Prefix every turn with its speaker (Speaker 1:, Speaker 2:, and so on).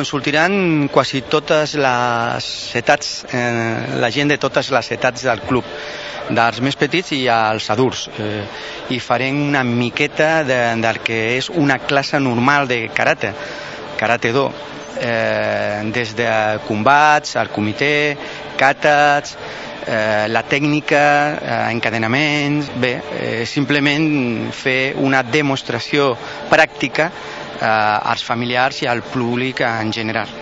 Speaker 1: consultaran quasi totes les etats, la gent de totes les etats del club, dels més petits i als adults, i farem una miqueta del que és una classe normal de karate do, des de combats, el comitè, kàtats, la tècnica, encadenaments, simplement fer una demostració pràctica als familiars i al públic en general.